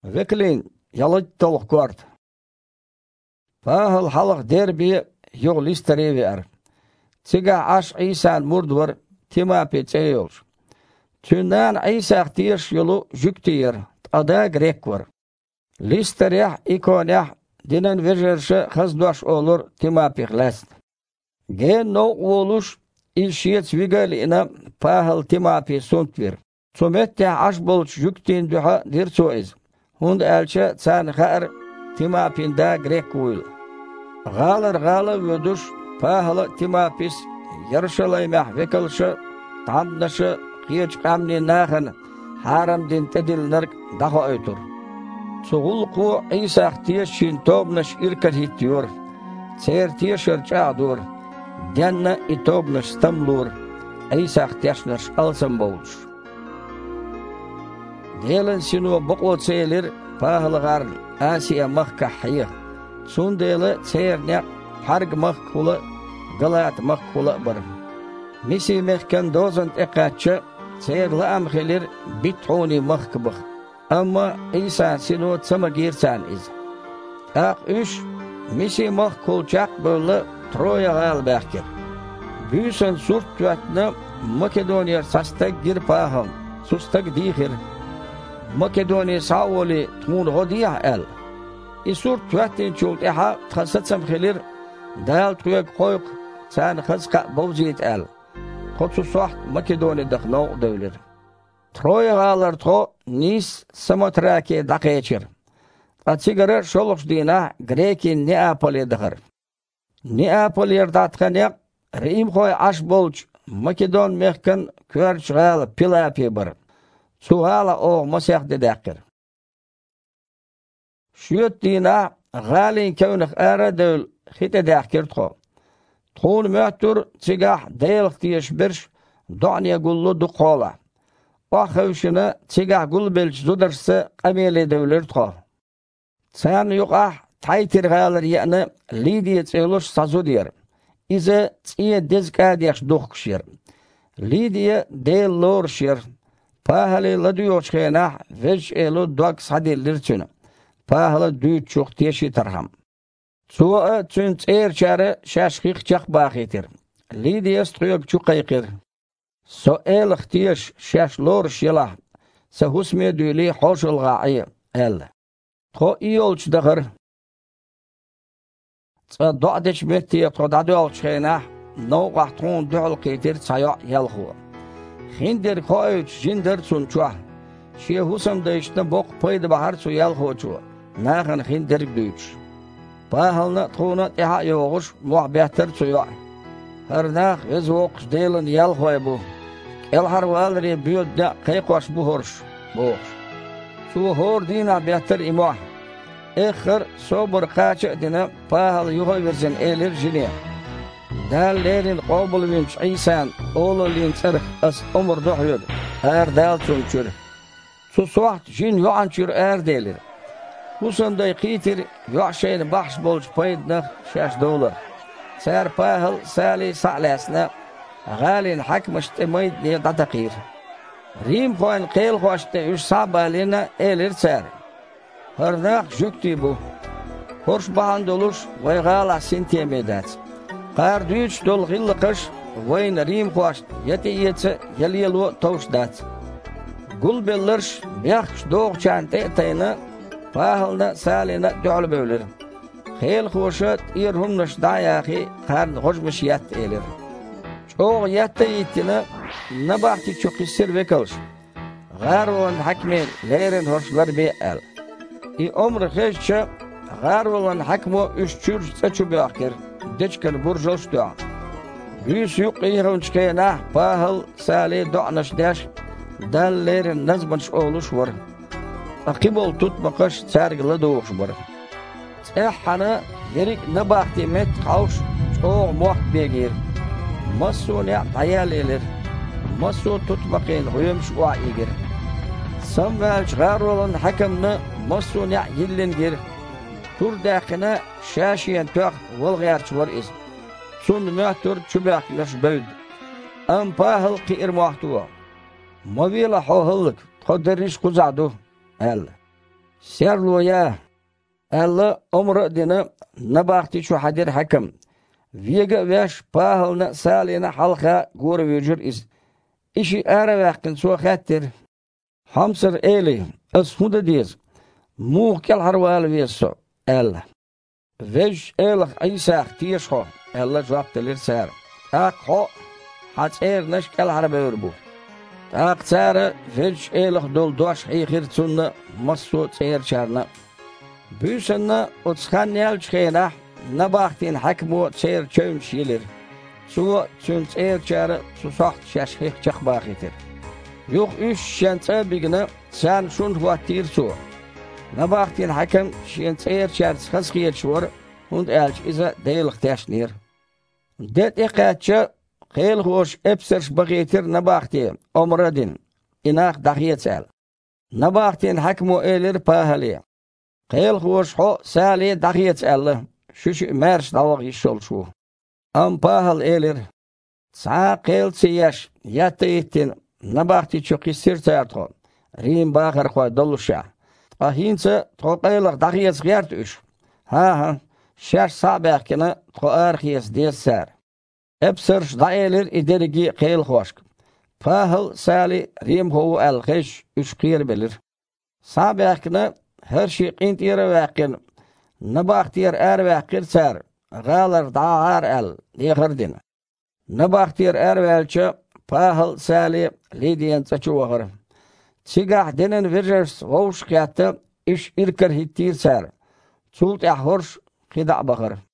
Veklin yalıt toluk kort. Pahıl halıq derbi yol isterevi er. Tiga aş İsan murdvar timapi çeyolş. Tünden İsa tiş yolu jüktiyir. Ada grek var. Listerih ikoneh dinen vejerşe hızdaş olur timapi glast. Gen no oluş ilşiyet vigalina pahıl timapi suntvir. Somette aş bolç jüktin duha dir soiz. Hund elçe san khar timapinda grek uyl. Galar vöduş pahıl timapis yarışalaymah vekalşı tandaşı hiç kamni nahan haram din tedilnark daha ötür. Soğul ku İsa tiyeşin tobnaş irkat hitiyor. Ser tiyeşer çağdur. Denna itobnaş stamlur. İsa tiyeşnaş alsam boğuş. Delen sinu bokot seyler pahılgar Asiya mahkahiyah. Sundele seyerne harg mahkula galat mahkula bar. Misi mehkan dozant ekatça seyirli amhilir bithuni mahkabıh. Ama İsa sinu tsama girsan iz. Ak üç misi mahkulçak böyle Troya gal bahkir. Büyüsen surt tüatna Makedoniya sastag gir pahal. Sustag dihir. Makedoniya sağoli tmun hodiyah el. İsur tüatin çult eha thasatsam khilir dal tuyak koyuk san khazqa bovzit el. Qotsu soht Makedoniya dakhno devlir. Troya galar to nis samotrake daqeçir. Atsigara şoluş dina Grekin Neapoli dağır. Neapoli datqanek Rim khoy aş bolç Makedon mehkan körç gal pilapi bar. Suhala o masaq dedaqir. Şuyut dina galin kevnik ara devl xite daqir to. Tun möhtur çigah deyl tiyeş birş doniya gullu duqola. O xevşine çigah gul belç zudarsa qameli devler to. Sen yuqah taytir galar yani Lidiya çeluş sazu diyer. İze tsiye dezkadiyaş duqşir. Lidiya deyl lor şir. Pahali ladyoç xena vej elo dog sadillir çün. Pahali düt çok teşi tarham. Suwa çün çerçare şaşqiq çaq baqitir. Lidiya struyok çuqayqir. So el ixtiyaş şaş lor şilah. Se husme düli hoşul ga'i el. To iyolç dağır. Ça do'deç metiye to dadyoç xena no qahtun du'l qitir çaya yalxu. Hinder koyuç jinder sunçua. Şie husam da işte bok paydı bahar su yal hoçu. Nahan hinder büyüç. Pahalna tona eha yoğuş muhabbetler suya. Her nah ez oqş deylin yal hoy bu. El harvalri büyüdde qayqoş bu horş. Boq. Su hor dina behter imah. Ekhir sobur qaçı dina pahal yuha versen elir jine. Dallerin qabul vinç İsan oğlulin çırıq as umur doğuyur. Dal çönçür. Su suaht jin yoğançır delir. Husanday qitir yoğşayın baxş bolç paydına şaş dolar. Sar pahal sali sa'lasna galin hakmıştı maydni dadaqir. Rim koyn qeyl xoşta üç sabalina elir sar. Hırnaq jükti bu. Horş bahan doluş vay gala sintemedat. Qar düç dol gilli qış vayn rim xoş yeti yetse yelilu tavşdat. Gul bellirş yaxş doğçante tayna pahalda salina döl böler. Xeyl xoşat irhumnış dayaxi qar hoşmuş yat elir. Çoğ yatta yitine nabaqti çuqisir vekalş. Garwan hakmen lerin hoşlar be el. I umr xeşçe garwan hakmo üççür saçu beaqir. Deçken burjoş doğa. Büyüs yok iğrençkeyna pahıl sali do'naş daş dallerin nazbanş oluş var. Aqibol tutmaqaş sergili doğuş var. Ehana yerik nabaqti met qavş çoğ muht begir. Masuni ayal elir. Masu tutmaqin huyumş wa igir. Samvel garwan hakamni masuni yillingir. Turdaqina şaşiyen toq volğarç var iz. Sun möhtur çubaqlaş böyd. Am pahıl qir muhtuwa. Mavila hohıllık toderiş quzadu el. Serloya, Allah umru dini nabakti şu hadir hakim. Vega veş pahalına salina halka guru vücur iz. İşi ara vaktin soğattir. Hamsır eli, ashuda diz. Muhkel harval veso, Allah. Vej elah İsa tiş ho, Allah cevap delir ser. Ak ho, hat neşkel harbe bu. Tak tsara vej elah dol doş heyhir tunna masu tser çarna. Büyüsünna utskan nel çıkayna nabaktin hakmu tser çön şilir. Su çön tser çarı su saht şaşhih çakbak etir. Yok üç şentse bigine sen şun vaktir su. Nabaktin hakem şen tser çar sıkıskiyet şuur und elç iza deylik teşnir. Det ekatça qeyl hoş epserş bagetir nabakti omradin inak dahiyetsel. Nabaktin hakmu elir pahali. Qeyl hoş ho sali dahiyetsel. Şuş merş davaq işol şu. Am pahal elir. Sa qeyl siyaş yatta ettin nabakti çok istir tayartho. Rim bakar khoy doluşa. Ahinsa toqaylar dahiyets gert üş. Ha. Şaş sabahkina toarxiyes deser. Epserş daelir iderigi qeyl hoşk. Pahal sali rim hovu alqish üç qiyr bilir. Sabahkina her şey qintira vaqin. Nabaqtir vaqir ser. Galar dağar el diğirdin. Nabaqtir velçe pahal sali lidiyen saçu vaqir. Sigah denen virjers hoş qiyatı iş irker hittir ser. Çult ahorş qida baqir.